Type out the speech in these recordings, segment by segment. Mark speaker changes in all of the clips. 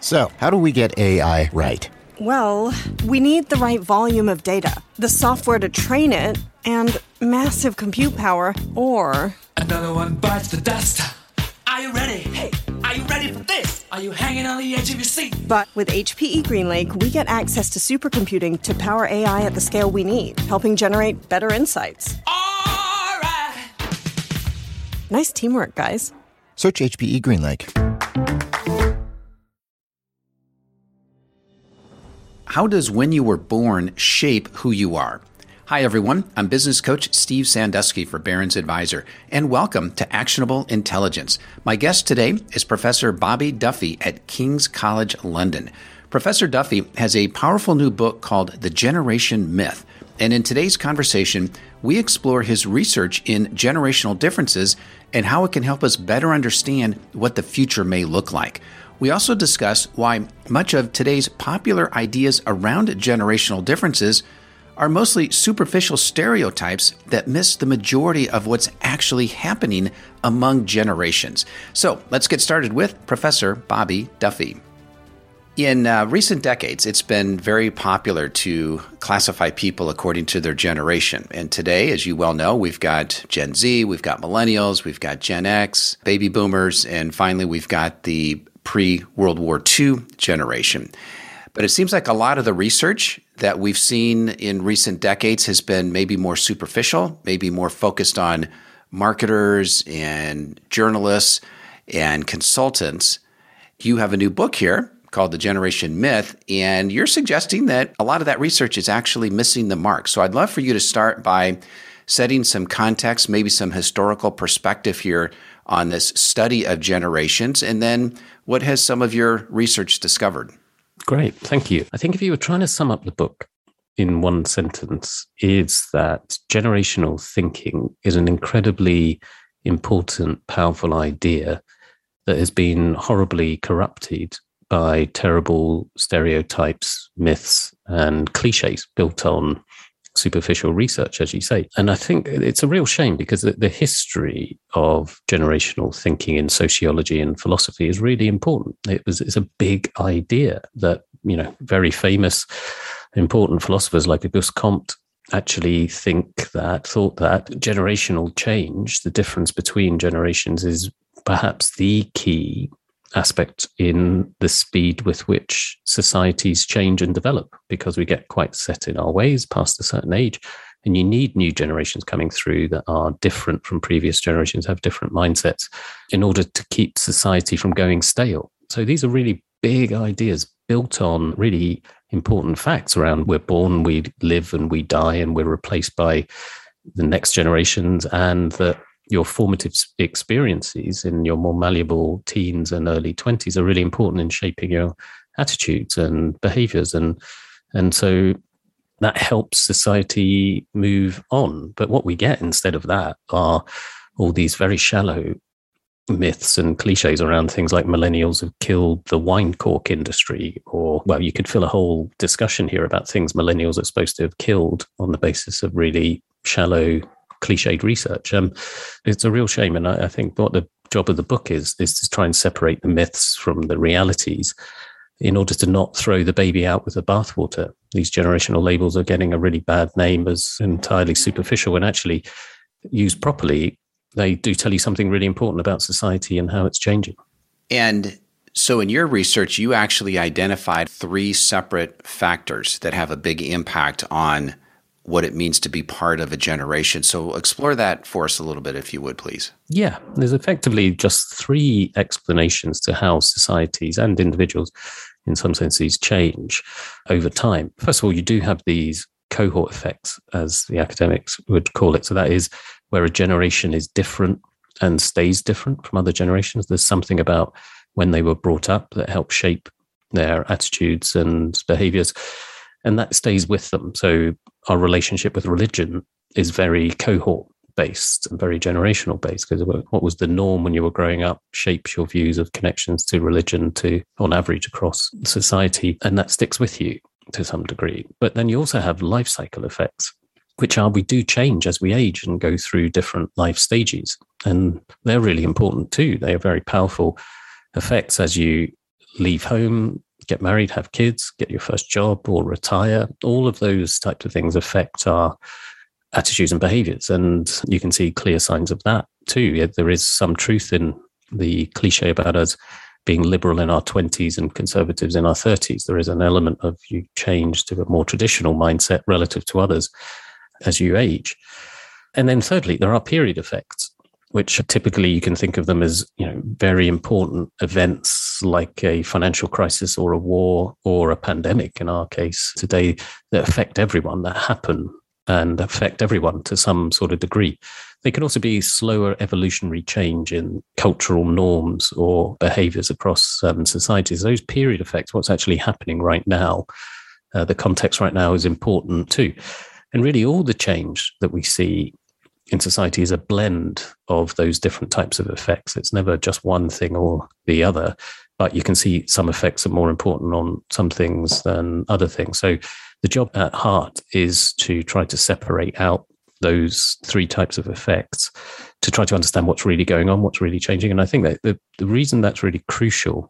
Speaker 1: So, how do we get AI right?
Speaker 2: Well, we need the right volume of data, the software to train it, and massive compute power, or...
Speaker 3: Another one bites the dust. Are you ready? Hey, are you ready for this? Are you hanging on the edge of your seat?
Speaker 2: But with HPE GreenLake, we get access to supercomputing to power AI at the scale we need, helping generate better insights.
Speaker 3: All right.
Speaker 2: Nice teamwork, guys.
Speaker 1: Search HPE GreenLake.
Speaker 4: How does when you were born shape who you are? Hi, everyone. I'm business coach Steve Sandusky for Barron's Advisor, and welcome to Actionable Intelligence. My guest today is Professor Bobby Duffy at King's College London. Professor Duffy has a powerful new book called The Generation Myth, and in today's conversation, we explore his research in generational differences and how it can help us better understand what the future may look like. We also discuss why much of today's popular ideas around generational differences are mostly superficial stereotypes that miss the majority of what's actually happening among generations. So let's get started with Professor Bobby Duffy. In recent decades, it's been very popular to classify people according to their generation. And today, as you well know, we've got Gen Z, we've got millennials, we've got Gen X, baby boomers, and finally we've got the pre-World War II generation. But it seems like a lot of the research that we've seen in recent decades has been maybe more superficial, maybe more focused on marketers and journalists and consultants. You have a new book here called The Generation Myth, and you're suggesting that a lot of that research is actually missing the mark. So I'd love for you to start by setting some context, maybe some historical perspective here on this study of generations, and then what has some of your research discovered?
Speaker 5: Great, thank you. I think if you were trying to sum up the book in one sentence, is that generational thinking is an incredibly important, powerful idea that has been horribly corrupted by terrible stereotypes, myths, and cliches built on superficial research, as you say. And I think it's a real shame because the history of generational thinking in sociology and philosophy is really important. It's a big idea that, very famous, important philosophers like Auguste Comte actually thought that generational change, the difference between generations, is perhaps the key aspect in the speed with which societies change and develop, because we get quite set in our ways past a certain age, and you need new generations coming through that are different from previous generations, have different mindsets, in order to keep society from going stale. So these are really big ideas built on really important facts around we're born, we live and we die, and we're replaced by the next generations, and that your formative experiences in your more malleable teens and early 20s are really important in shaping your attitudes and behaviors. And so that helps society move on. But what we get instead of that are all these very shallow myths and cliches around things like millennials have killed the wine cork industry, or, well, you could fill a whole discussion here about things millennials are supposed to have killed on the basis of really shallow cliched research. It's a real shame. And I think what the job of the book is to try and separate the myths from the realities in order to not throw the baby out with the bathwater. These generational labels are getting a really bad name as entirely superficial, and actually used properly, they do tell you something really important about society and how it's changing.
Speaker 4: And so in your research, you actually identified 3 separate factors that have a big impact on what it means to be part of a generation. So explore that for us a little bit, if you would, please.
Speaker 5: Yeah, there's effectively just 3 explanations to how societies and individuals, in some senses, change over time. First of all, you do have these cohort effects, as the academics would call it. So that is where a generation is different and stays different from other generations. There's something about when they were brought up that helps shape their attitudes and behaviors, and that stays with them. So our relationship with religion is very cohort-based and very generational-based, because what was the norm when you were growing up shapes your views of connections to religion on average across society, and that sticks with you to some degree. But then you also have life cycle effects, which are we do change as we age and go through different life stages. And they're really important too. They are very powerful effects as you leave home, get married, have kids, get your first job, or retire. All of those types of things affect our attitudes and behaviors. And you can see clear signs of that too. There is some truth in the cliche about us being liberal in our 20s and conservatives in our 30s. There is an element of you change to a more traditional mindset relative to others as you age. And then thirdly, there are period effects, which typically you can think of them as, very important events like a financial crisis or a war or a pandemic in our case today that affect everyone, that happen and affect everyone to some sort of degree. They can also be slower evolutionary change in cultural norms or behaviors across societies. Those period effects, what's actually happening right now, the context right now is important too. And really all the change that we see in society is a blend of those different types of effects. It's never just one thing or the other, but you can see some effects are more important on some things than other things. So the job at heart is to try to separate out those three types of effects to try to understand what's really going on, what's really changing. And I think that the reason that's really crucial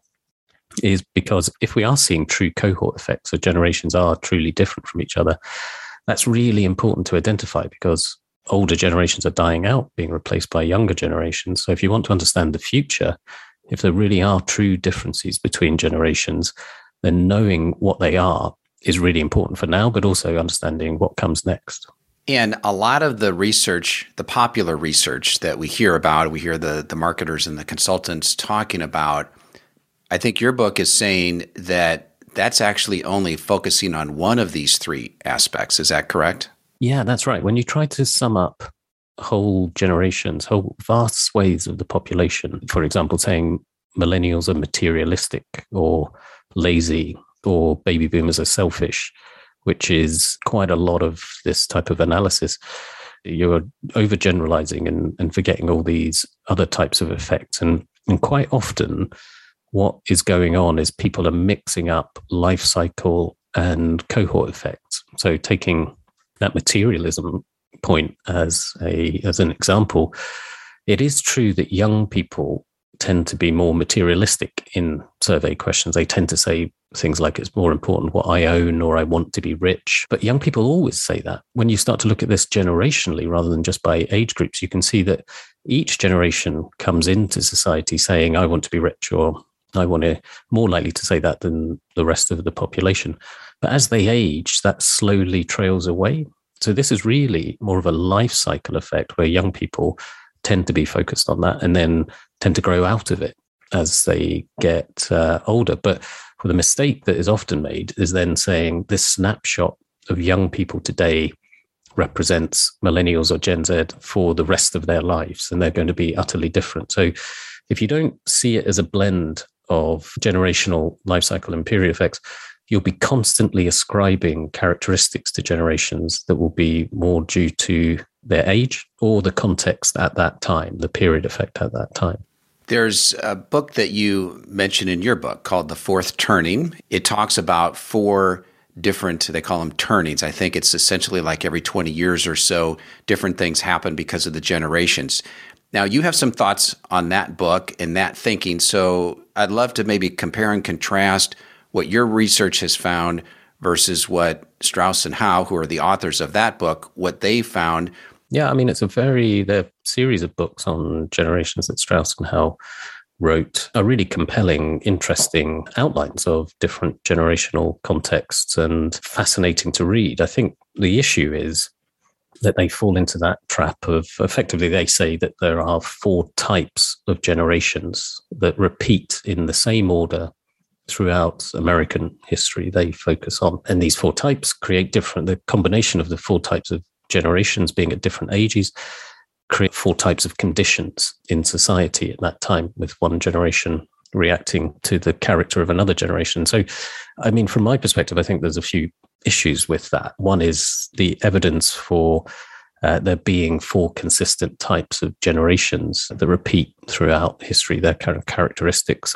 Speaker 5: is because if we are seeing true cohort effects, so generations are truly different from each other, that's really important to identify because older generations are dying out, being replaced by younger generations. So if you want to understand the future, if there really are true differences between generations, then knowing what they are is really important for now, but also understanding what comes next.
Speaker 4: And a lot of the research, the popular research that we hear about, we hear the marketers and the consultants talking about, I think your book is saying that that's actually only focusing on one of these three aspects. Is that correct?
Speaker 5: Yeah, that's right. When you try to sum up whole generations, whole vast swathes of the population, for example, saying millennials are materialistic or lazy or baby boomers are selfish, which is quite a lot of this type of analysis, you're overgeneralizing and forgetting all these other types of effects. And quite often what is going on is people are mixing up life cycle and cohort effects. So taking that materialism point as an example, it is true that young people tend to be more materialistic in survey questions. They tend to say things like it's more important what I own or I want to be rich. But young people always say that. When you start to look at this generationally rather than just by age groups, you can see that each generation comes into society saying, I want to be rich, or I want to, more likely to say that than the rest of the population. But as they age, that slowly trails away. So this is really more of a life cycle effect where young people tend to be focused on that and then tend to grow out of it as they get older. But the mistake that is often made is then saying this snapshot of young people today represents millennials or Gen Z for the rest of their lives, and they're going to be utterly different. So if you don't see it as a blend of generational life cycle and period effects, you'll be constantly ascribing characteristics to generations that will be more due to their age or the context at that time, the period effect at that time.
Speaker 4: There's a book that you mentioned in your book called The Fourth Turning. It talks about four different, they call them turnings. I think it's essentially like every 20 years or so, different things happen because of the generations. Now, you have some thoughts on that book and that thinking, so I'd love to maybe compare and contrast what your research has found versus what Strauss and Howe, who are the authors of that book, what they found.
Speaker 5: Yeah, I mean, the series of books on generations that Strauss and Howe wrote are really compelling, interesting outlines of different generational contexts and fascinating to read. I think the issue is that they fall into that trap of, effectively, they say that there are four types of generations that repeat in the same order throughout American history they focus on. And these four types create the combination of the four types of generations being at different ages create four types of conditions in society at that time, with one generation reacting to the character of another generation. So, I mean, from my perspective, I think there's a few issues with that. One is the evidence for there being four consistent types of generations that repeat throughout history, their kind of characteristics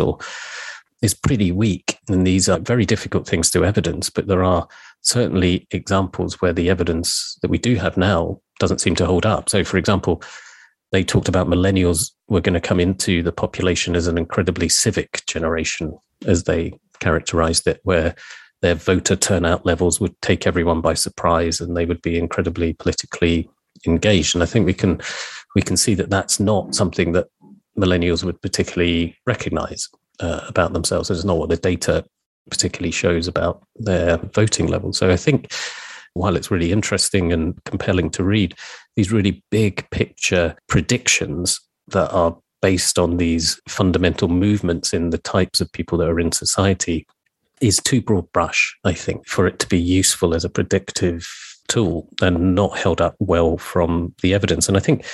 Speaker 5: is pretty weak. And these are very difficult things to evidence, but there are certainly examples where the evidence that we do have now doesn't seem to hold up. So, for example, they talked about millennials were going to come into the population as an incredibly civic generation, as they characterized it, where their voter turnout levels would take everyone by surprise and they would be incredibly politically engaged. And I think we can see that that's not something that millennials would particularly recognize about themselves. It's not what the data particularly shows about their voting levels. So I think while it's really interesting and compelling to read, these really big picture predictions that are based on these fundamental movements in the types of people that are in society is too broad brush, I think, for it to be useful as a predictive tool and not held up well from the evidence. And I think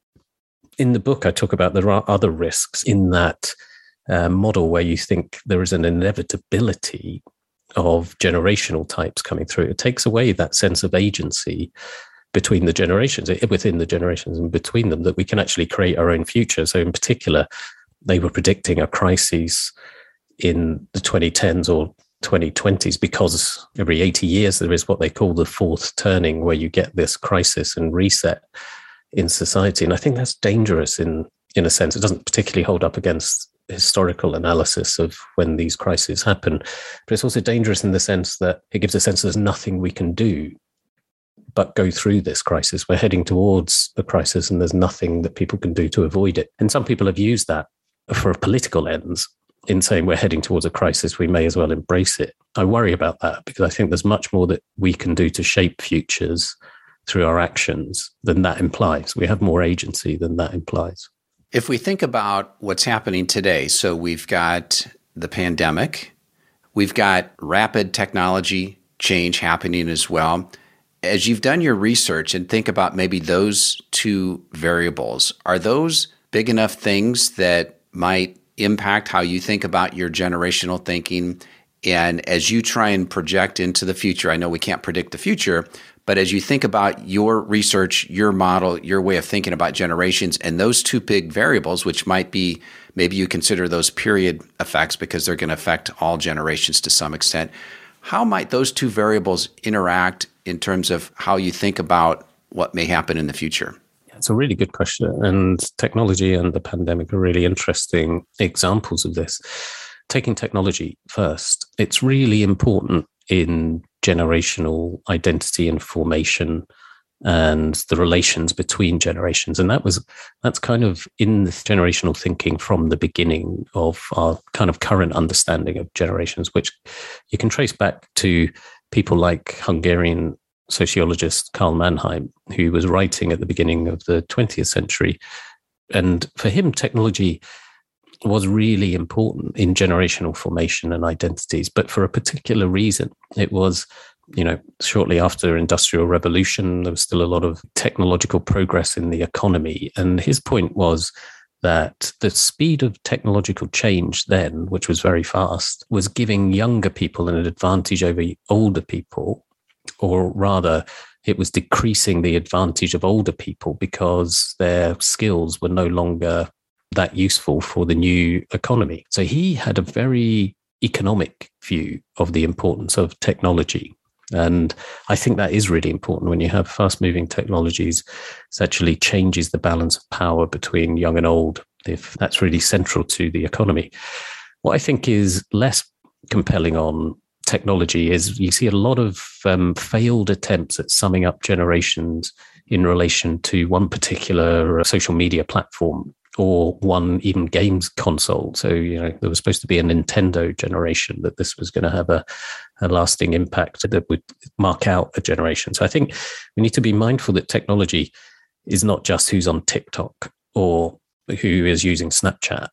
Speaker 5: in the book, I talk about there are other risks in that model where you think there is an inevitability of generational types coming through. It takes away that sense of agency between the generations, within the generations and between them, that we can actually create our own future. So in particular, they were predicting a crisis in the 2010s or 2020s because every 80 years there is what they call the fourth turning, where you get this crisis and reset in society. And I think that's dangerous in a sense. It doesn't particularly hold up against historical analysis of when these crises happen, but it's also dangerous in the sense that it gives a sense there's nothing we can do but go through this crisis. We're heading towards a crisis and there's nothing that people can do to avoid it. And some people have used that for a political lens in saying we're heading towards a crisis, we may as well embrace it. I worry about that because I think there's much more that we can do to shape futures through our actions than that implies. We have more agency than that implies.
Speaker 4: If we think about what's happening today, so we've got the pandemic, we've got rapid technology change happening as well. As you've done your research and think about maybe those two variables, are those big enough things that might impact how you think about your generational thinking? And as you try and project into the future, I know we can't predict the future, but as you think about your research, your model, your way of thinking about generations and those two big variables, which might be, maybe you consider those period effects because they're going to affect all generations to some extent. How might those two variables interact in terms of how you think about what may happen in the future?
Speaker 5: It's a really good question. And technology and the pandemic are really interesting examples of this. Taking technology first, it's really important in generational identity and formation and the relations between generations. And that's kind of in the generational thinking from the beginning of our kind of current understanding of generations, which you can trace back to people like Hungarian sociologist Karl Mannheim, who was writing at the beginning of the 20th century. And for him, technology was really important in generational formation and identities, but for a particular reason. It was, shortly after Industrial Revolution, there was still a lot of technological progress in the economy. And his point was that the speed of technological change then, which was very fast, was giving younger people an advantage over older people, or rather, it was decreasing the advantage of older people because their skills were no longer that useful for the new economy. So he had a very economic view of the importance of technology. And I think that is really important when you have fast-moving technologies. It actually changes the balance of power between young and old, if that's really central to the economy. What I think is less compelling on technology is you see a lot of failed attempts at summing up generations in relation to one particular social media platform or one even games console. So, there was supposed to be a Nintendo generation, that this was going to have a lasting impact that would mark out a generation. So I think we need to be mindful that technology is not just who's on TikTok or who is using Snapchat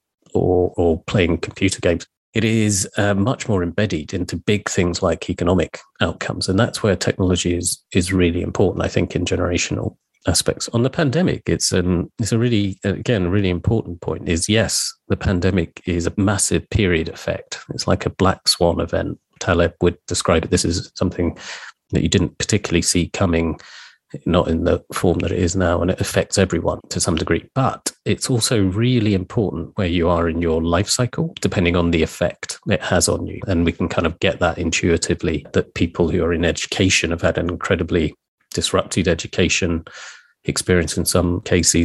Speaker 5: or playing computer games. It is much more embedded into big things like economic outcomes. And that's where technology is really important, I think, in generational aspects. On the pandemic, it's a really, again, really important point is, yes, the pandemic is a massive period effect. It's like a black swan event. Taleb would describe it. This is something that you didn't particularly see coming, not in the form that it is now, and it affects everyone to some degree. But it's also really important where you are in your life cycle, depending on the effect it has on you. And we can kind of get that intuitively, that people who are in education have had an incredibly disrupted education experience in some cases.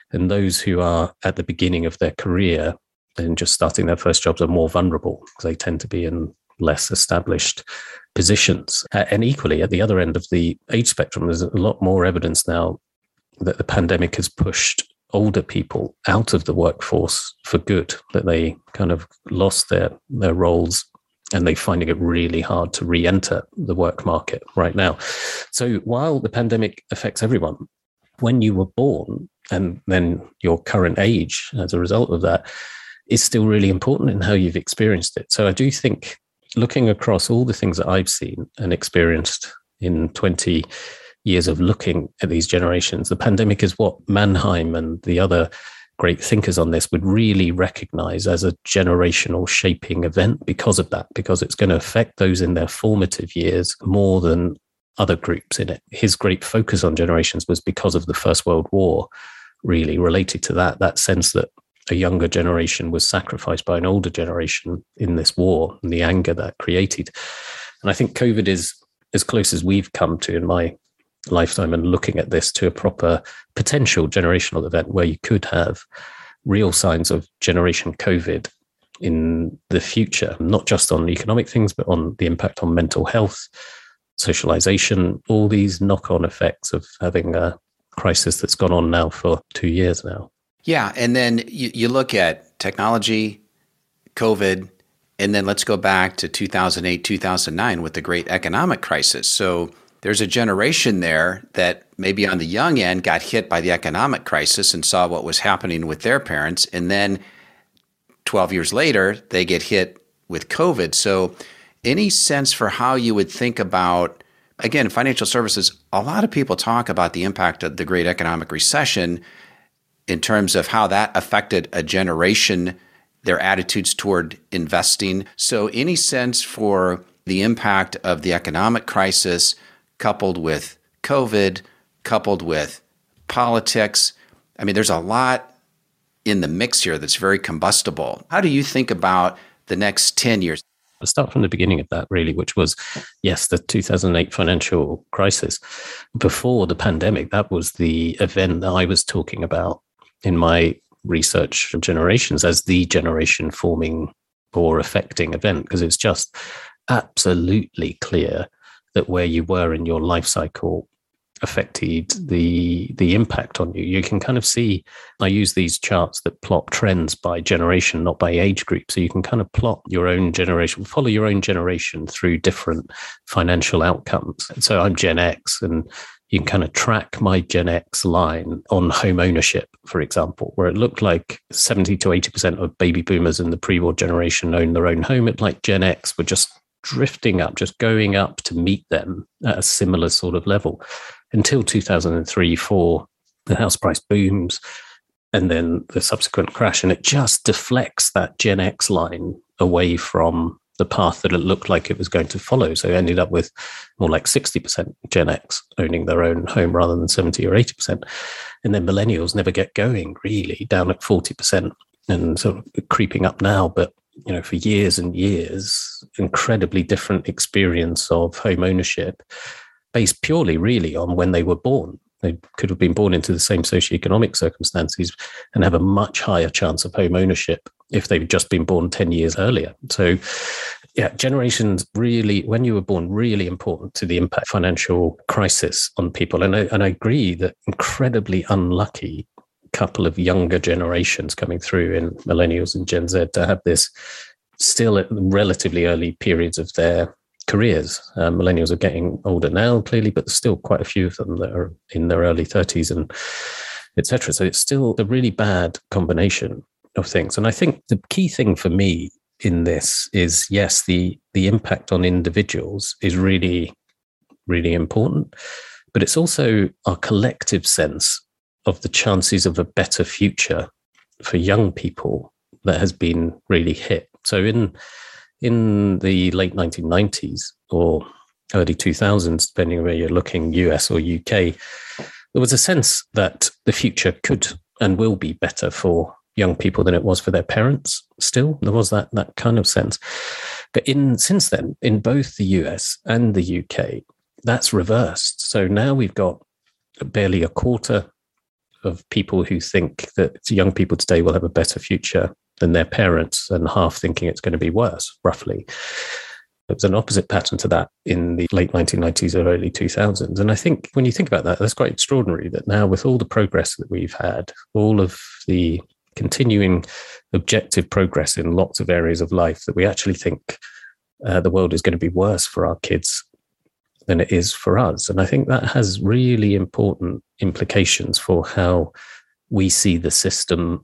Speaker 5: And those who are at the beginning of their career and just starting their first jobs are more vulnerable because they tend to be in less established positions. And equally, at the other end of the age spectrum, there's a lot more evidence now that the pandemic has pushed older people out of the workforce for good, that they kind of lost their roles and they're finding it really hard to re-enter the work market right now. So while the pandemic affects everyone, when you were born and then your current age as a result of that is still really important in how you've experienced it. So I do think looking across all the things that I've seen and experienced in 20 years of looking at these generations, the pandemic is what Mannheim and the other great thinkers on this would really recognize as a generational shaping event because of that, because it's going to affect those in their formative years more than other groups in it. His great focus on generations was because of the First World War, really related to that sense that a younger generation was sacrificed by an older generation in this war and the anger that created. And I think COVID is as close as we've come to in my lifetime and looking at this to a proper potential generational event where you could have real signs of generation COVID in the future, not just on economic things, but on the impact on mental health, socialization, all these knock-on effects of having a crisis that's gone on now for 2 years now.
Speaker 4: Yeah. And then you look at technology, COVID, and then let's go back to 2008, 2009 with the great economic crisis. So there's a generation there that maybe on the young end got hit by the economic crisis and saw what was happening with their parents. And then 12 years later, they get hit with COVID. So any sense for how you would think about, again, financial services, a lot of people talk about the impact of the great economic recession in terms of how that affected a generation, their attitudes toward investing. So any sense for the impact of the economic crisis coupled with COVID, coupled with politics? I mean, there's a lot in the mix here that's very combustible. How do you think about the next 10 years?
Speaker 5: I'll start from the beginning of that, really, which was, yes, the 2008 financial crisis. Before the pandemic, that was the event that I was talking about in my research of generations as the generation forming or affecting event, because it's just absolutely clear that where you were in your life cycle affected the impact on you. You can kind of see, I use these charts that plot trends by generation, not by age group. So you can kind of plot your own generation, follow your own generation through different financial outcomes. So I'm Gen X, and you can kind of track my Gen X line on home ownership, for example, where it looked like 70 to 80% of baby boomers in the pre-war generation owned their own home. It like Gen X were just drifting up, just going up to meet them at a similar sort of level until 2003-4, the house price booms and then the subsequent crash. And it just deflects that Gen X line away from the path that it looked like it was going to follow. So it ended up with more like 60% Gen X owning their own home rather than 70 or 80%. And then millennials never get going, really, down at 40% and sort of creeping up now. But you know, for years and years, incredibly different experience of home ownership based purely really on when they were born. They could have been born into the same socioeconomic circumstances and have a much higher chance of home ownership if they've just been born 10 years earlier. So yeah, generations really, when you were born, really important to the impact financial crisis on people. And I agree that incredibly unlucky couple of younger generations coming through in millennials and Gen Z to have this still at relatively early periods of their careers. Millennials are getting older now, clearly, but there's still quite a few of them that are in their early 30s and et cetera. So it's still a really bad combination of things. And I think the key thing for me in this is, yes, the impact on individuals is really, really important, but it's also our collective sense of the chances of a better future for young people that has been really hit. So in the late 1990s or early 2000s, depending on where you're looking, US or UK, there was a sense that the future could and will be better for young people than it was for their parents. Still, there was that kind of sense. But since then, in both the US and the UK, that's reversed. So now we've got barely a quarter of people who think that young people today will have a better future than their parents, and half thinking it's going to be worse, roughly. There was an opposite pattern to that in the late 1990s or early 2000s. And I think when you think about that, that's quite extraordinary that now, with all the progress that we've had, all of the continuing objective progress in lots of areas of life, that we actually think the world is going to be worse for our kids than it is for us. And I think that has really important implications for how we see the system,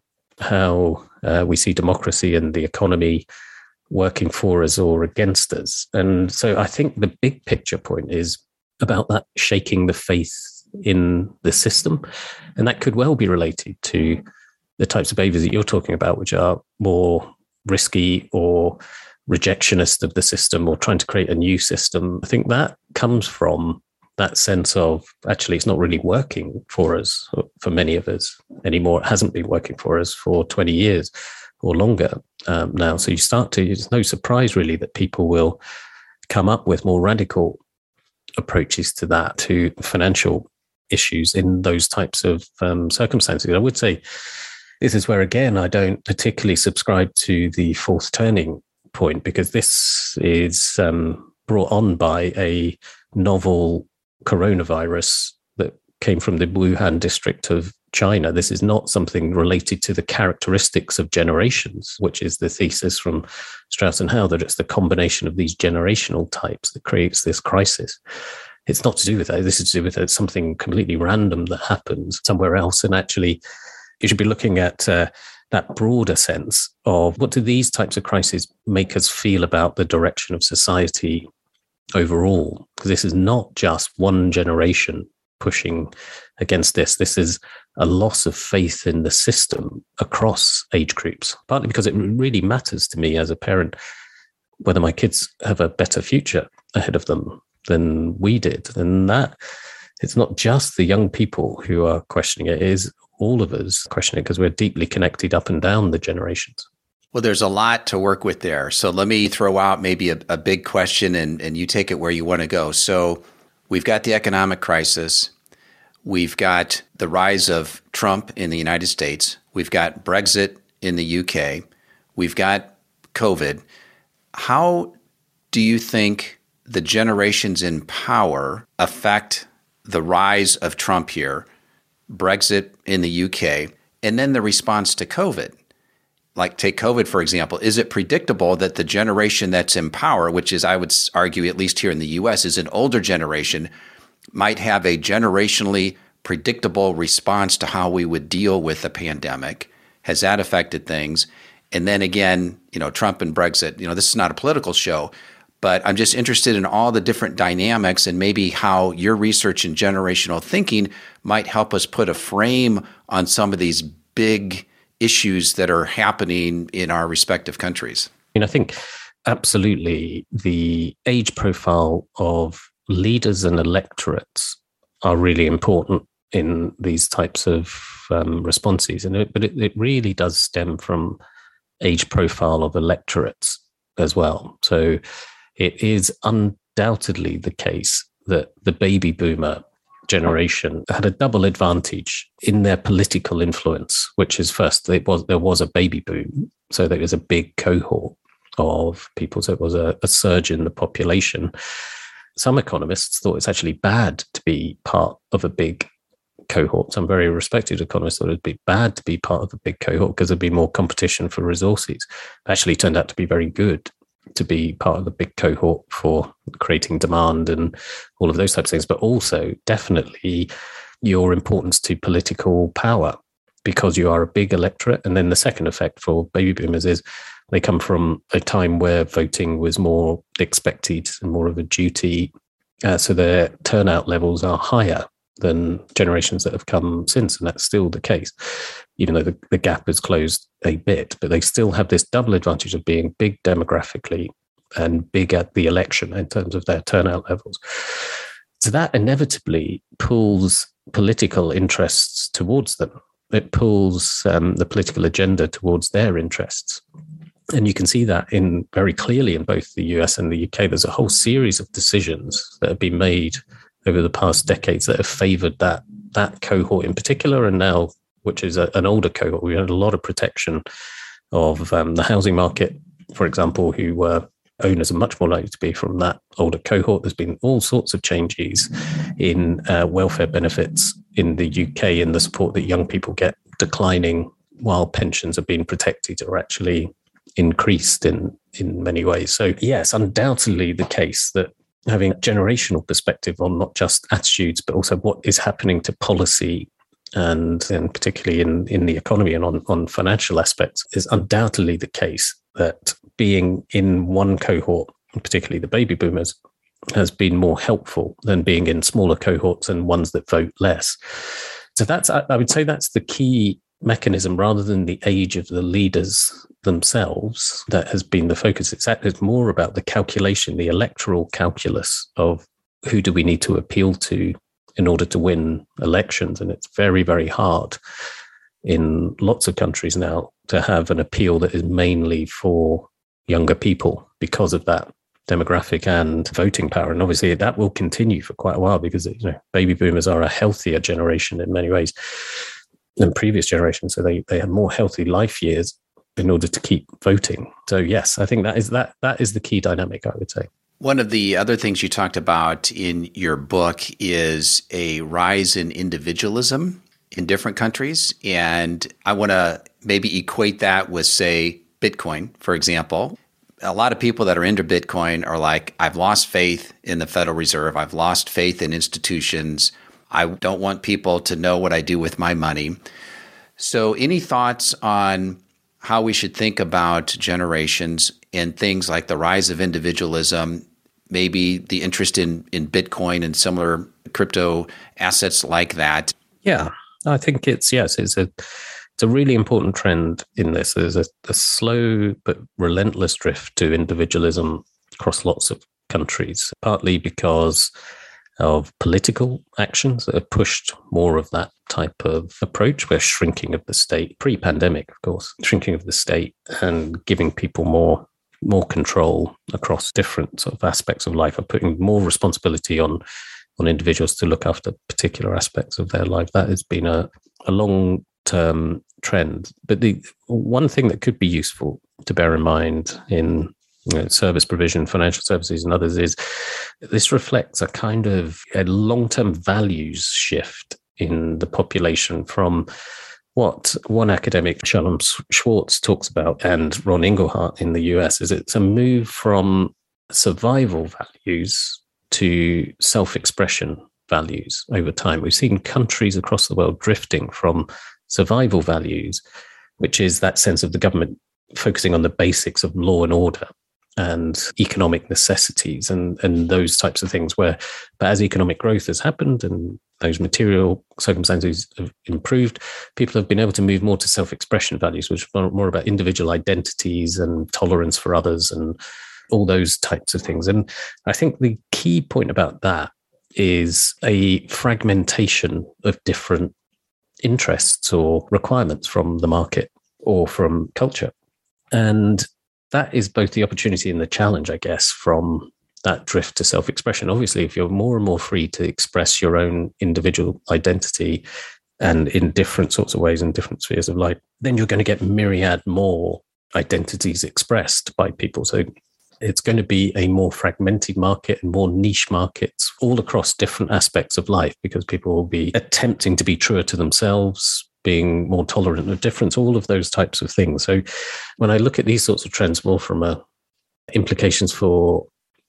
Speaker 5: how we see democracy and the economy working for us or against us. And so I think the big picture point is about that shaking the faith in the system. And that could well be related to the types of behaviors that you're talking about, which are more risky or rejectionist of the system or trying to create a new system. I think that comes from that sense of, actually, it's not really working for us, for many of us anymore. It hasn't been working for us for 20 years or longer now. So you start to, it's no surprise really that people will come up with more radical approaches to that, to financial issues in those types of circumstances. I would say this is where, again, I don't particularly subscribe to the fourth turning point, because this is brought on by a novel coronavirus that came from the Wuhan district of China. This is not something related to the characteristics of generations, which is the thesis from Strauss and Howe, that it's the combination of these generational types that creates this crisis. It's not to do with that. This is to do with something completely random that happens somewhere else. And actually, you should be looking at that broader sense of, what do these types of crises make us feel about the direction of society overall? Because this is not just one generation pushing against this. This is a loss of faith in the system across age groups, partly because it really matters to me as a parent whether my kids have a better future ahead of them than we did. And that, it's not just the young people who are questioning it, it is all of us questioning it, because we're deeply connected up and down the generations.
Speaker 4: Well, there's a lot to work with there. So let me throw out maybe a big question, and you take it where you want to go. So we've got the economic crisis. We've got the rise of Trump in the United States. We've got Brexit in the UK. We've got COVID. How do you think the generations in power affect the rise of Trump here, Brexit in the UK, and then the response to COVID? Like, take COVID, for example. Is it predictable that the generation that's in power, which is, I would argue, at least here in the US, is an older generation, might have a generationally predictable response to how we would deal with the pandemic? Has that affected things? And then again, Trump and Brexit, this is not a political show, but I'm just interested in all the different dynamics and maybe how your research in generational thinking might help us put a frame on some of these big issues that are happening in our respective countries.
Speaker 5: I think absolutely the age profile of leaders and electorates are really important in these types of responses. But it really does stem from age profile of electorates as well. So it is undoubtedly the case that the baby boomer generation had a double advantage in their political influence, which is, first, there was a baby boom. So there was a big cohort of people. So it was a surge in the population. Some economists thought it's actually bad to be part of a big cohort. Some very respected economists thought it'd be bad to be part of a big cohort because there'd be more competition for resources. It actually turned out to be very good to be part of the big cohort for creating demand and all of those types of things, but also definitely your importance to political power because you are a big electorate. And then the second effect for baby boomers is they come from a time where voting was more expected and more of a duty. So their turnout levels are higher than generations that have come since. And that's still the case, even though the gap has closed a bit. But they still have this double advantage of being big demographically and big at the election in terms of their turnout levels. So that inevitably pulls political interests towards them. It pulls the political agenda towards their interests. And you can see that very clearly in both the US and the UK. There's a whole series of decisions that have been made over the past decades that have favoured that that cohort in particular, and now, which is an older cohort, we had a lot of protection of the housing market, for example, who were owners are much more likely to be from that older cohort. There's been all sorts of changes in welfare benefits in the UK, and the support that young people get declining while pensions are being protected or actually increased in many ways. So yes, undoubtedly the case that having a generational perspective on not just attitudes, but also what is happening to policy and particularly in the economy and on financial aspects is undoubtedly the case that being in one cohort, particularly the baby boomers, has been more helpful than being in smaller cohorts and ones that vote less. So I would say that's the key mechanism, rather than the age of the leaders themselves, that has been the focus. It's more about the calculation, the electoral calculus of who do we need to appeal to in order to win elections. And it's very, very hard in lots of countries now to have an appeal that is mainly for younger people because of that demographic and voting power. And obviously that will continue for quite a while because, baby boomers are a healthier generation in many ways than previous generations. So they have more healthy life years in order to keep voting. So yes, I think that is the key dynamic, I would say.
Speaker 4: One of the other things you talked about in your book is a rise in individualism in different countries. And I want to maybe equate that with, say, Bitcoin, for example. A lot of people that are into Bitcoin are like, I've lost faith in the Federal Reserve. I've lost faith in institutions. I don't want people to know what I do with my money. So any thoughts on how we should think about generations and things like the rise of individualism, maybe the interest in Bitcoin and similar crypto assets like that?
Speaker 5: Yeah, I think it's a really important trend in this. There's a slow but relentless drift to individualism across lots of countries, partly because of political actions that have pushed more of that type of approach. We're shrinking of the state, pre-pandemic, of course, shrinking of the state and giving people more control across different sort of aspects of life, and putting more responsibility on individuals to look after particular aspects of their life. That has been a long-term trend. But the one thing that could be useful to bear in mind in service provision, financial services and others, is this reflects a kind of a long-term values shift in the population from what one academic, Shalom Schwartz, talks about, and Ron Inglehart in the US, is it's a move from survival values to self-expression values over time. We've seen countries across the world drifting from survival values, which is that sense of the government focusing on the basics of law and order and economic necessities and those types of things, but as economic growth has happened and those material circumstances have improved, people have been able to move more to self-expression values, which are more about individual identities and tolerance for others and all those types of things. And I think the key point about that is a fragmentation of different interests or requirements from the market or from culture. And that is both the opportunity and the challenge, I guess, from that drift to self-expression. Obviously, if you're more and more free to express your own individual identity and in different sorts of ways in different spheres of life, then you're going to get myriad more identities expressed by people. So it's going to be a more fragmented market and more niche markets all across different aspects of life, because people will be attempting to be truer to themselves, being more tolerant of difference, all of those types of things. So when I look at these sorts of trends more from implications for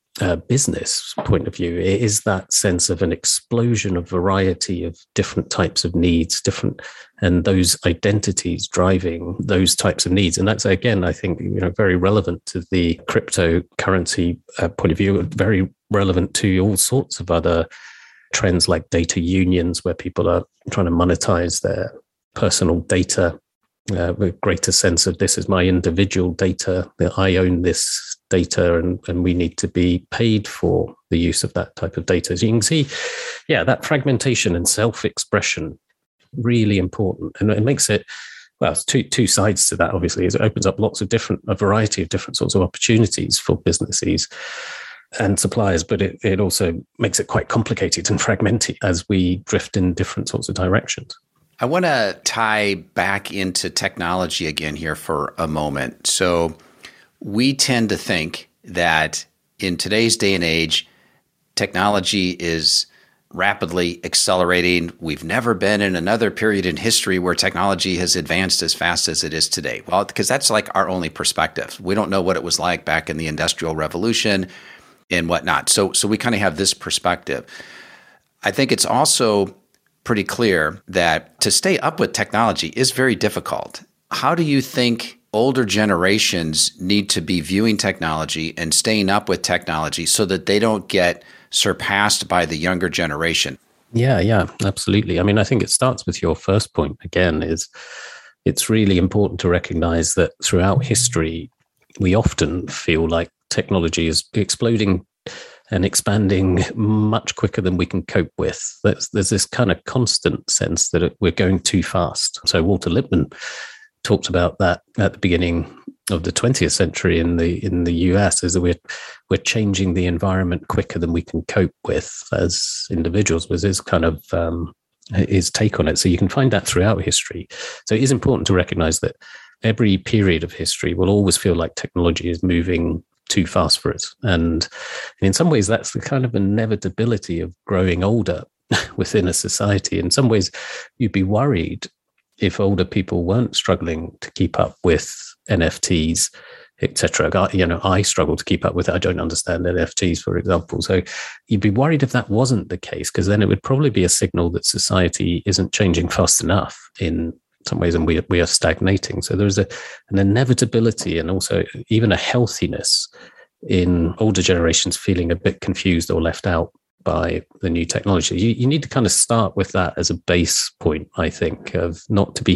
Speaker 5: business point of view, it is that sense of an explosion of variety of different types of needs, and those identities driving those types of needs. And that's, again, I think, very relevant to the cryptocurrency point of view, very relevant to all sorts of other trends like data unions, where people are trying to monetize their personal data with greater sense of, this is my individual data, that I own this data, and we need to be paid for the use of that type of data. So you can see, that fragmentation and self-expression, really important. And it makes it, it's two sides to that, obviously, is it opens up a variety of different sorts of opportunities for businesses. and suppliers, but it also makes it quite complicated and fragmented as we drift in different sorts of directions.
Speaker 4: I want to tie back into technology again here for a moment. So we tend to think that in today's day and age, technology is rapidly accelerating. We've never been in another period in history where technology has advanced as fast as it is today. Well, because that's like our only perspective. We don't know what it was like back in the Industrial Revolution and whatnot. So we kind of have this perspective. I think it's also pretty clear that to stay up with technology is very difficult. How do you think older generations need to be viewing technology and staying up with technology so that they don't get surpassed by the younger generation?
Speaker 5: Yeah, absolutely. I mean, I think it starts with your first point again, is it's really important to recognize that throughout history, we often feel like technology is exploding and expanding much quicker than we can cope with. There's this kind of constant sense that we're going too fast. So Walter Lippmann talked about that at the beginning of the 20th century in the US, is that we're changing the environment quicker than we can cope with as individuals, was his kind of his take on it. So you can find that throughout history. So it is important to recognize that every period of history will always feel like technology is moving too fast for us. And in some ways, that's the kind of inevitability of growing older within a society. In some ways, you'd be worried if older people weren't struggling to keep up with NFTs, etc. I struggle to keep up with it. I don't understand NFTs, for example. So you'd be worried if that wasn't the case, because then it would probably be a signal that society isn't changing fast enough in some ways, and we are stagnating. So there's an inevitability and also even a healthiness in older generations feeling a bit confused or left out by the new technology. You need to kind of start with that as a base point, I think, of not to be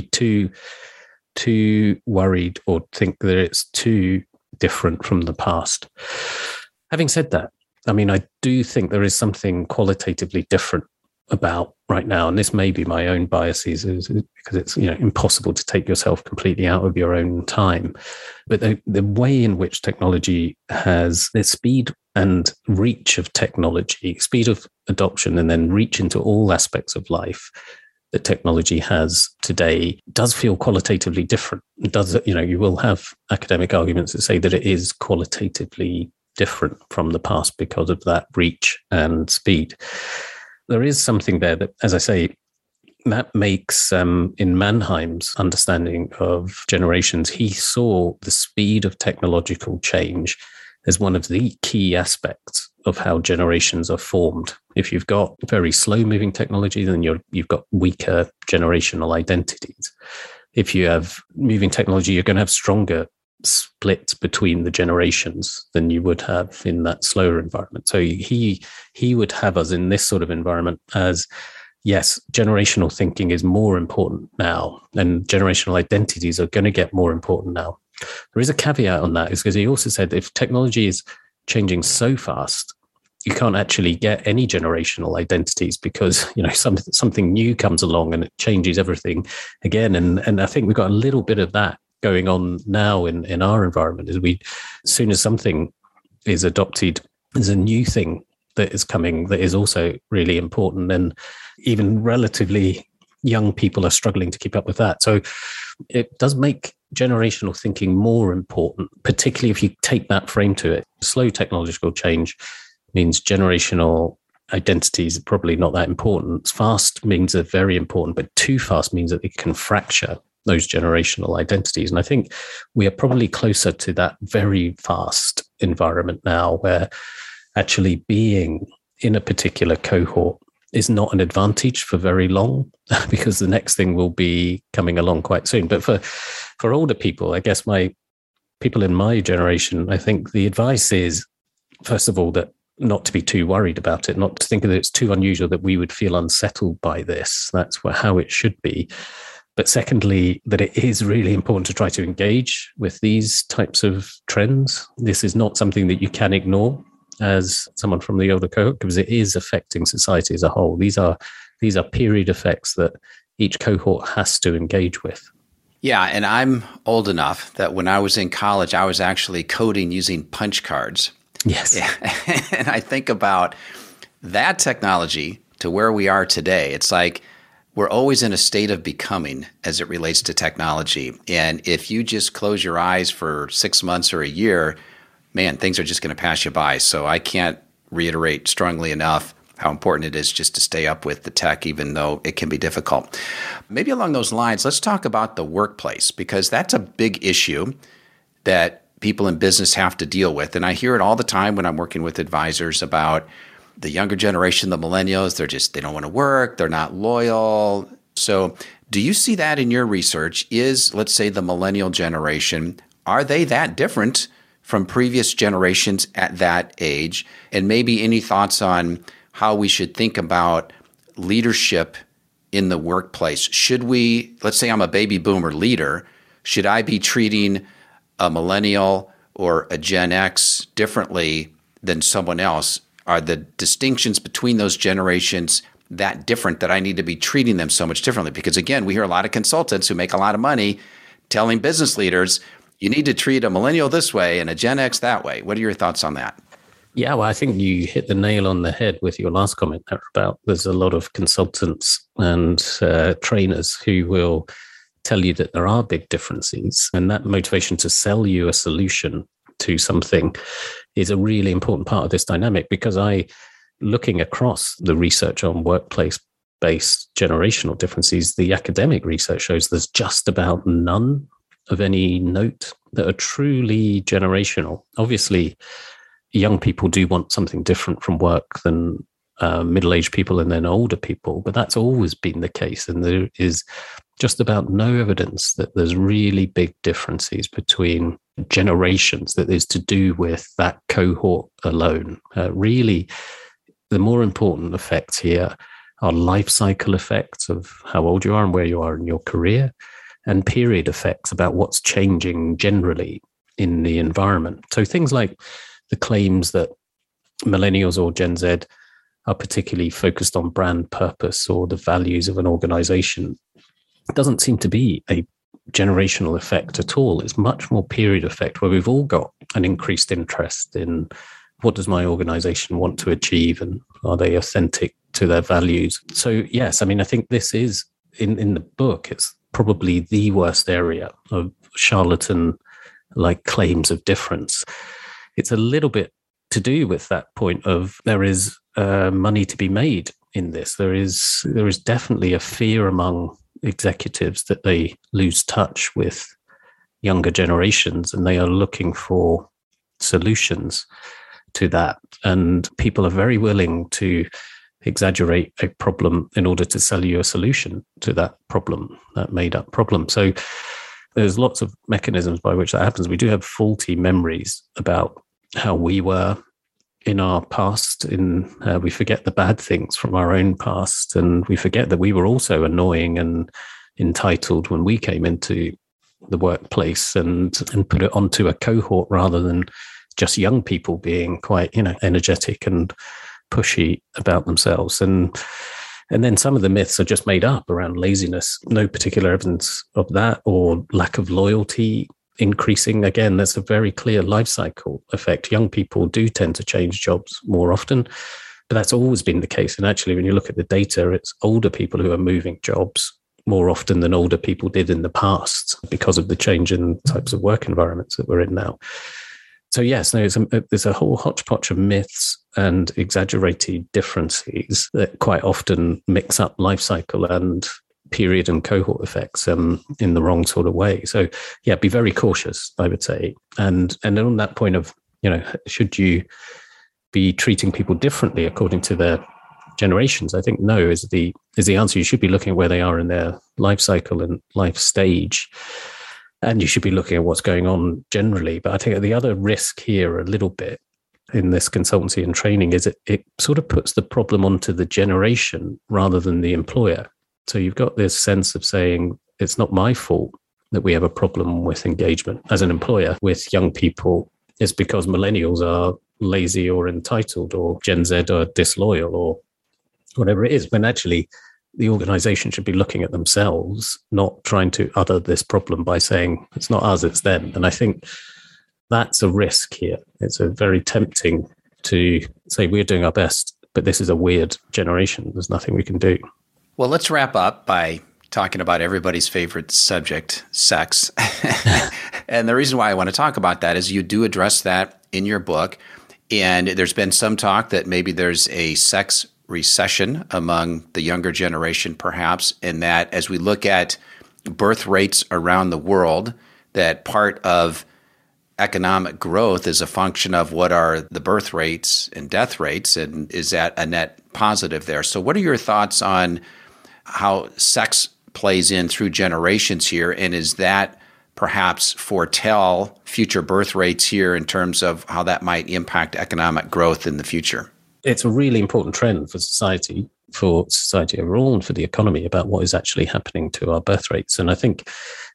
Speaker 5: too worried or think that it's too different from the past. Having said that, I mean, I do think there is something qualitatively different about right now, and this may be my own biases, because it's impossible to take yourself completely out of your own time. But the way in which technology has the speed and reach of technology, speed of adoption, and then reach into all aspects of life that technology has today does feel qualitatively different. It does, you will have academic arguments that say that it is qualitatively different from the past because of that reach and speed. There is something there that, as I say, that makes, in Mannheim's understanding of generations, he saw the speed of technological change as one of the key aspects of how generations are formed. If you've got very slow-moving technology, then you've got weaker generational identities. If you have moving technology, you're going to have stronger splits between the generations than you would have in that slower environment. So he would have us in this sort of environment as, yes, generational thinking is more important now, and generational identities are going to get more important now. There is a caveat on that, is because he also said if technology is changing so fast, you can't actually get any generational identities, because something new comes along and it changes everything again. And I think we've got a little bit of that going on now in our environment. As soon as something is adopted, there's a new thing that is coming that is also really important, and even relatively young people are struggling to keep up with that. So it does make generational thinking more important, particularly if you take that frame to it. Slow technological change means generational identities are probably not that important. Fast means they're very important, but too fast means that it can fracture those generational identities. And I think we are probably closer to that very fast environment now, where actually being in a particular cohort is not an advantage for very long, because the next thing will be coming along quite soon. But for older people, I guess people in my generation, I think the advice is, first of all, that not to be too worried about it, not to think that it's too unusual that we would feel unsettled by this. That's how it should be. But secondly, that it is really important to try to engage with these types of trends. This is not something that you can ignore as someone from the older cohort, because it is affecting society as a whole. These are period effects that each cohort has to engage with.
Speaker 4: Yeah, and I'm old enough that when I was in college, I was actually coding using punch cards.
Speaker 5: Yes.
Speaker 4: Yeah. And I think about that technology to where we are today. It's like we're always in a state of becoming as it relates to technology. And if you just close your eyes for 6 months or a year, man, things are just going to pass you by. So I can't reiterate strongly enough how important it is just to stay up with the tech, even though it can be difficult. Maybe along those lines, let's talk about the workplace, because that's a big issue that people in business have to deal with. And I hear it all the time when I'm working with advisors about the younger generation, the millennials. They don't want to work. They're not loyal. So do you see that in your research? Is, let's say, the millennial generation, are they that different from previous generations at that age? And maybe any thoughts on how we should think about leadership in the workplace? Should we, let's say I'm a baby boomer leader, should I be treating a millennial or a Gen X differently than someone else? Are the distinctions between those generations that different that I need to be treating them so much differently? Because again, we hear a lot of consultants who make a lot of money telling business leaders, you need to treat a millennial this way and a Gen X that way. What are your thoughts on that?
Speaker 5: Yeah, well, I think you hit the nail on the head with your last comment there about there's a lot of consultants and trainers who will tell you that there are big differences, and that motivation to sell you a solution to something is a really important part of this dynamic. Because looking across the research on workplace-based generational differences, the academic research shows there's just about none of any note that are truly generational. Obviously, young people do want something different from work than middle-aged people and then older people, but that's always been the case. And there is just about no evidence that there's really big differences between generations that is to do with that cohort alone. Really, the more important effects here are life cycle effects of how old you are and where you are in your career, and period effects about what's changing generally in the environment. So things like the claims that millennials or Gen Z are particularly focused on brand purpose or the values of an organization, it doesn't seem to be a generational effect at all. It's much more period effect, where we've all got an increased interest in what does my organization want to achieve and are they authentic to their values. So yes, I mean, I think this is, in the book, it's probably the worst area of charlatan-like claims of difference. It's a little bit to do with that point of there is money to be made in this. There is definitely a fear among executives that they lose touch with younger generations, and they are looking for solutions to that. And people are very willing to exaggerate a problem in order to sell you a solution to that problem, that made up problem. So there's lots of mechanisms by which that happens. We do have faulty memories about how we were in our past. We forget the bad things from our own past, and we forget that we were also annoying and entitled when we came into the workplace, and put it onto a cohort rather than just young people being quite, energetic and pushy about themselves. And then some of the myths are just made up around laziness. No particular evidence of that, or lack of loyalty increasing. Again, that's a very clear life cycle effect. Young people do tend to change jobs more often, but that's always been the case. And actually, when you look at the data, it's older people who are moving jobs more often than older people did in the past because of the change in types of work environments that we're in now. So yes, there's a whole hodgepodge of myths and exaggerated differences that quite often mix up life cycle and period and cohort effects in the wrong sort of way. So yeah, be very cautious, I would say. And on that point of, should you be treating people differently according to their generations? I think no is the answer. You should be looking at where they are in their life cycle and life stage. And you should be looking at what's going on generally. But I think the other risk here a little bit in this consultancy and training is it sort of puts the problem onto the generation rather than the employer. So you've got this sense of saying, it's not my fault that we have a problem with engagement as an employer with young people. It's because millennials are lazy or entitled, or Gen Z are disloyal, or whatever it is. When actually the organization should be looking at themselves, not trying to other this problem by saying, it's not us, it's them. And I think That's a risk here. It's a very tempting to say we're doing our best, but this is a weird generation. There's nothing we can do.
Speaker 4: Well, let's wrap up by talking about everybody's favorite subject, sex. And the reason why I want to talk about that is you do address that in your book. And there's been some talk that maybe there's a sex recession among the younger generation, perhaps, and that as we look at birth rates around the world, that part of economic growth is a function of what are the birth rates and death rates, and is that a net positive there? So what are your thoughts on how sex plays in through generations here, and is that perhaps foretell future birth rates here in terms of how that might impact economic growth in the future?
Speaker 5: It's a really important trend for society overall and for the economy about what is actually happening to our birth rates. And I think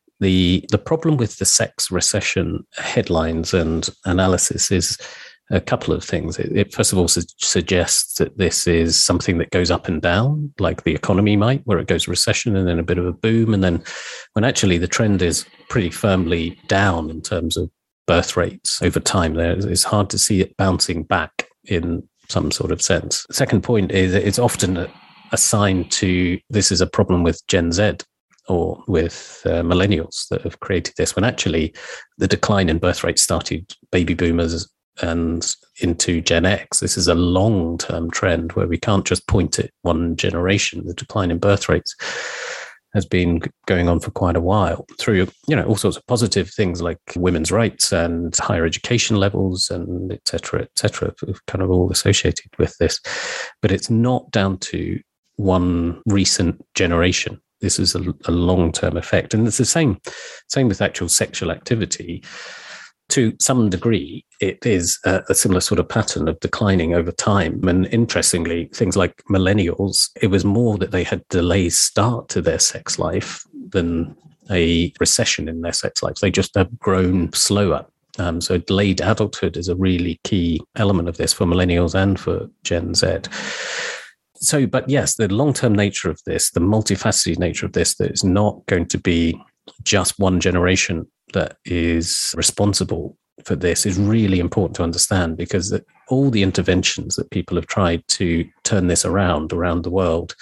Speaker 5: the problem with the sex recession headlines and analysis is a couple of things. It first of all suggests that this is something that goes up and down, like the economy might, where it goes recession and then a bit of a boom. And then when actually the trend is pretty firmly down in terms of birth rates over time, it's hard to see it bouncing back in some sort of sense. The second point is it's often assigned to this is a problem with Gen Z or with millennials that have created this, when actually the decline in birth rates started baby boomers and into Gen X. This is a long-term trend where we can't just point at one generation. The decline in birth rates has been going on for quite a while through, all sorts of positive things like women's rights and higher education levels and et cetera, kind of all associated with this. But it's not down to one recent generation. This is a long-term effect. And it's the same with actual sexual activity. To some degree, it is a similar sort of pattern of declining over time. And interestingly, things like millennials, it was more that they had delayed start to their sex life than a recession in their sex life. They just have grown slower. So delayed adulthood is a really key element of this for millennials and for Gen Z. So, but yes, the long-term nature of this, the multifaceted nature of this, that is not going to be just one generation that is responsible for this, is really important to understand, because all the interventions that people have tried to turn this around the world,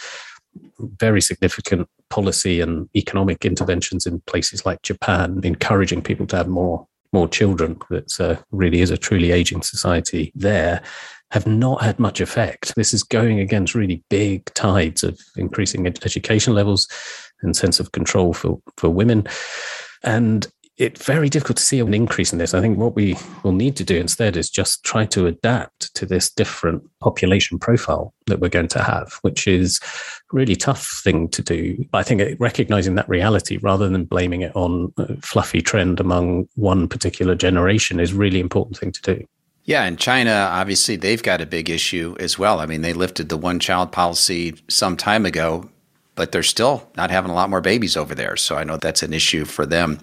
Speaker 5: very significant policy and economic interventions in places like Japan, encouraging people to have more children, that really is a truly aging society there, have not had much effect. This is going against really big tides of increasing education levels and sense of control for women. And it's very difficult to see an increase in this. I think what we will need to do instead is just try to adapt to this different population profile that we're going to have, which is a really tough thing to do. But I think recognizing that reality rather than blaming it on a fluffy trend among one particular generation is a really important thing to do.
Speaker 4: Yeah, and China, obviously, they've got a big issue as well. I mean, they lifted the one-child policy some time ago, but they're still not having a lot more babies over there. So I know that's an issue for them.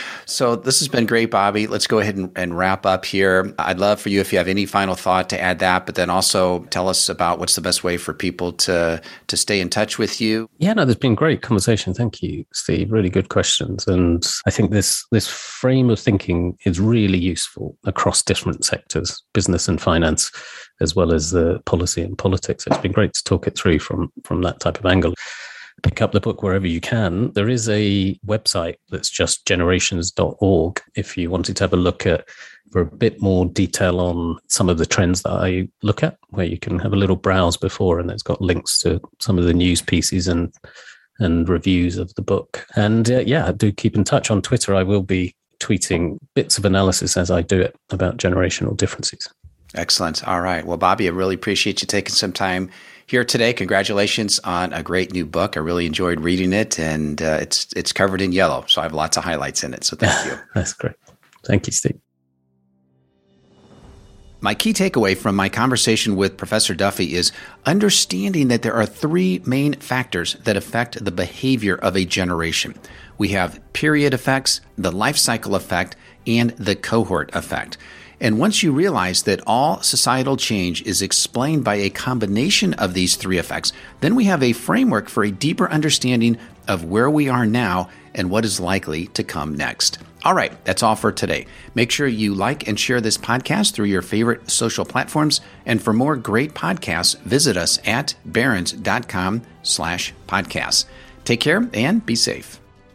Speaker 4: So this has been great, Bobby. Let's go ahead and wrap up here. I'd love for you, if you have any final thought, to add that, but then also tell us about what's the best way for people to stay in touch with you.
Speaker 5: Yeah, no, there's been great conversation. Thank you, Steve. Really good questions. And I think this frame of thinking is really useful across different sectors, business and finance, as well as the policy and politics. It's been great to talk it through from that type of angle. Pick up the book wherever you can. There is a website that's just generations.org if you wanted to have a look at for a bit more detail on some of the trends that I look at, where you can have a little browse before, and it's got links to some of the news pieces and reviews of the book. And do keep in touch on Twitter. I will be tweeting bits of analysis as I do it about generational differences.
Speaker 4: Excellent. All right. Well, Bobby, I really appreciate you taking some time here today. Congratulations on a great new book. I really enjoyed reading it, and it's covered in yellow, so I have lots of highlights in it. So thank you.
Speaker 5: That's great. Thank you, Steve.
Speaker 4: My key takeaway from my conversation with Professor Duffy is understanding that there are three main factors that affect the behavior of a generation. We have period effects, the life cycle effect, and the cohort effect. And once you realize that all societal change is explained by a combination of these three effects, then we have a framework for a deeper understanding of where we are now and what is likely to come next. All right, that's all for today. Make sure you like and share this podcast through your favorite social platforms. And for more great podcasts, visit us at barons.com/podcasts. Take care and be safe.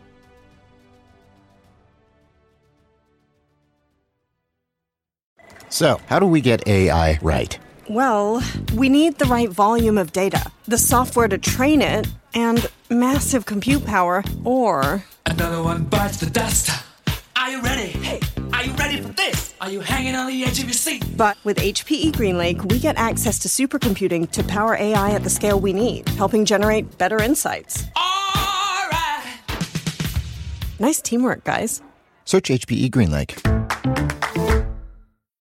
Speaker 1: So, how do we get AI right?
Speaker 2: Well, we need the right volume of data, the software to train it, and massive compute power, or...
Speaker 3: Another one bites the dust. Are you ready? Hey, are you ready for this? Are you hanging on the edge of your seat?
Speaker 2: But with HPE GreenLake, we get access to supercomputing to power AI at the scale we need, helping generate better insights.
Speaker 3: All right.
Speaker 2: Nice teamwork, guys.
Speaker 1: Search HPE GreenLake.